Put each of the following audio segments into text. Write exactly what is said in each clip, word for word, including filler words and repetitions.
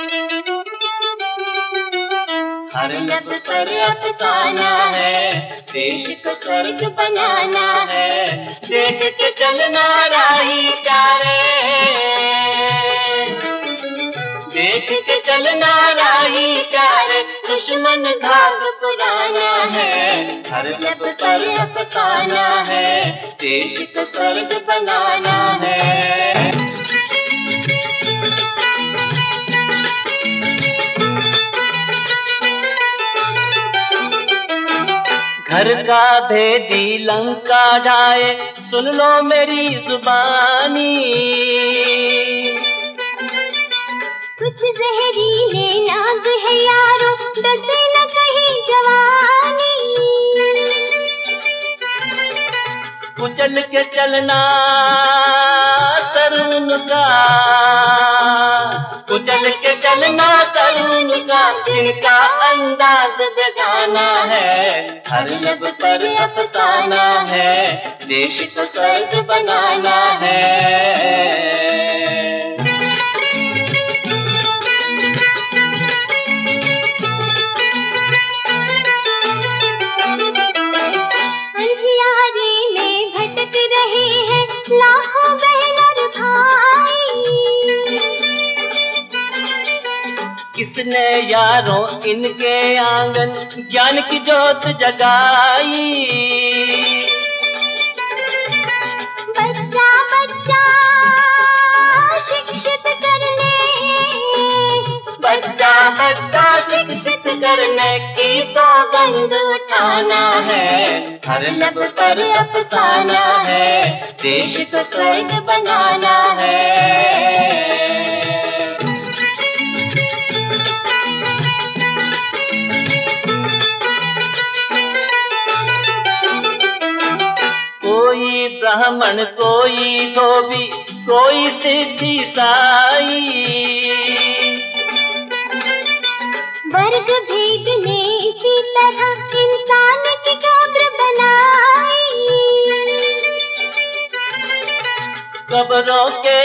हर लब पर अफसाना है, देश को स्वर्ग बनाना है। देख के चलना राही प्यारे, देख के चलना राही प्यारे, दुश्मन घाव पुराना है। हर लब पर अफसाना है, देश को स्वर्ग बनाना है। घर का भेदी लंका जाए, सुन लो मेरी जुबानी। कुछ जहरीले नाग है यारो, डसे न कहीं जवानी। कुचल के चलना तरुण का, कुचल के चलना तरुण का, जिनका अंदाज बेगाना है। हर लब पर अफसाना है, देश को स्वर्ग बनाना है। अंधियारे में भटक रहे हैं लाखों बहन और भाई। किसने यारों इनके आंगन ज्ञान की जोत जगाई। बच्चा बच्चा शिक्षित करने, बच्चा बच्चा शिक्षित करने की सौगंध उठाना है। हर लब पर अफसाना है, देश को स्वर्ग बनाना है। कोई ब्राह्मण, कोई धोबी, कोई सिद्धि साई। वर्ग भेद ने इसी तरह इंसान की कब्र बनाई। कब्रों के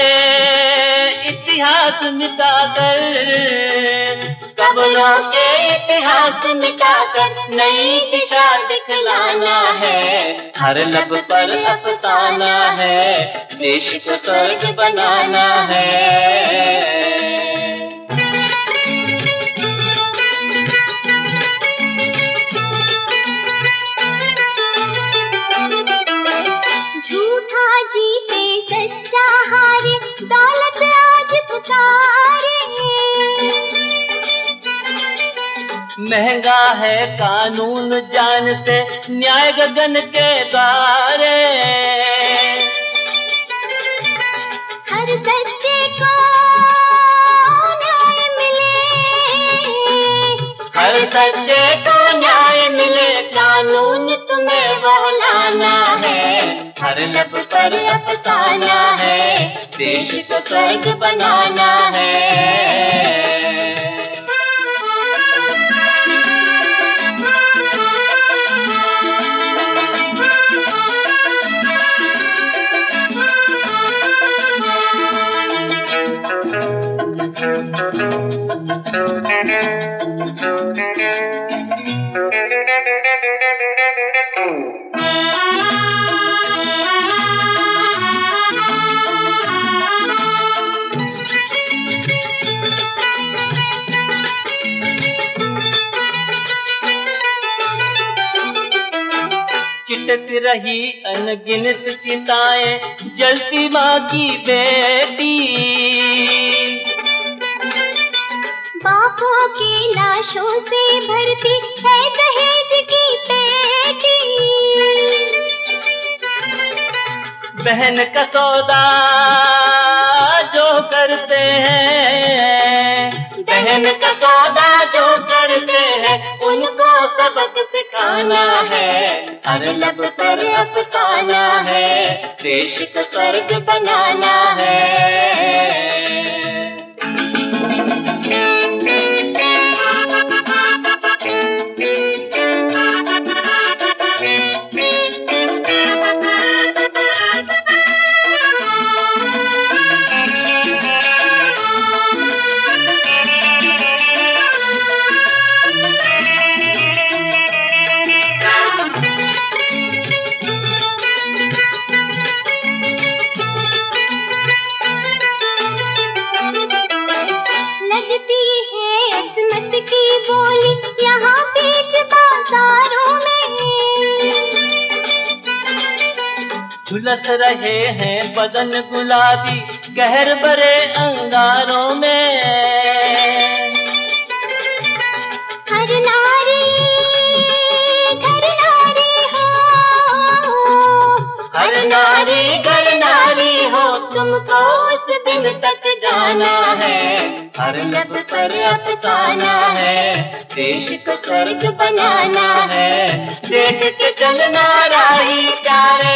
इतिहास मिटाकर, कब्रों के इतिहास मिटाकर नई दिशा दिखलाना है। हर लब पर अफसाना है, देश को स्वर्ग बनाना है। झूठा जीते सच्चा हारे, दौलत आज पुकारे। महंगा है कानून जान से, न्याय गगन के द्वारे। हर सच्चे को न्याय मिले, हर सच्चे को न्याय मिले, कानून तुम्हें बहलाना है। हर लब पर अफसाना है, देश को स्वर्ग बनाना है। चिटक रही अनगिनत चिताएं, जलती माँ की बेटी। बापों की लाशों से भरती है दहेज की पेटी। बहन का सौदा जो करते हैं, बहन का सौदा जो करते हैं, उनको सबक सिखाना है। हर लब पर अफसाना है, देश को स्वर्ग बनाना है। की बोली यहाँ बीच बाजारों में। झुलस रहे हैं बदन गुलाबी कहर भरे अंगारों में। हर नारी घर नारी हो, हर नारी घर नारी हो, तुमको उस दिन तक जाना है। हर लब पर अफसाना है, देश को स्वर्ग बनाना है। देख के चलना राही प्यारे,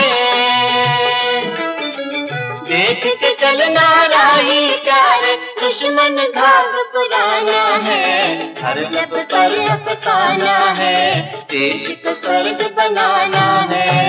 देख के चलना राही प्यारे, दुश्मन घाव पुराना है। हर लब पर अफसाना है, देश को स्वर्ग बनाना है।